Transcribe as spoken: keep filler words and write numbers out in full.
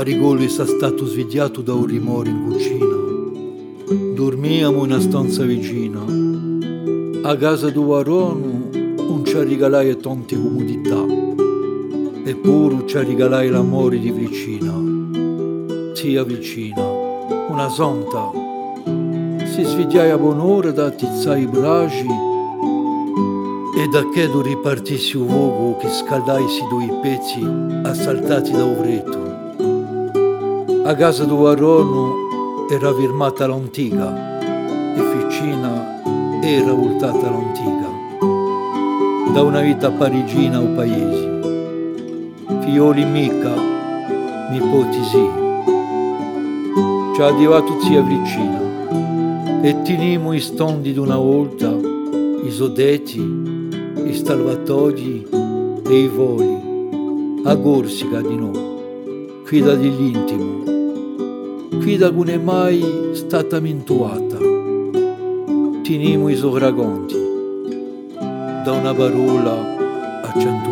A rigore sa stato svegliato da un rumore in cucina. Dormiamo in una stanza vicina. A casa di Varonu non ci regalai tante comodità, eppure ci regalai l'amore di vicina. Zia vicina, una santa, si svegliai a buon'ora da attizzare i bracci e da che tu ripartissi un fuoco che scaldaisi due pezzi assaltati da ovretto. A casa di Varonu era firmata l'antica e vicina era voltata l'antica. Da una vita parigina o paesi, figlioli mica, nipoti sì. Ci ha arrivato zia vicina e tenimo i stondi d'una volta, i sodetti, i salvatori e i voli, a Corsica di noi, qui da dell'intimo, qui da non è mai stata mintuata. Tenimo i sovraconti, da una parola accentuata.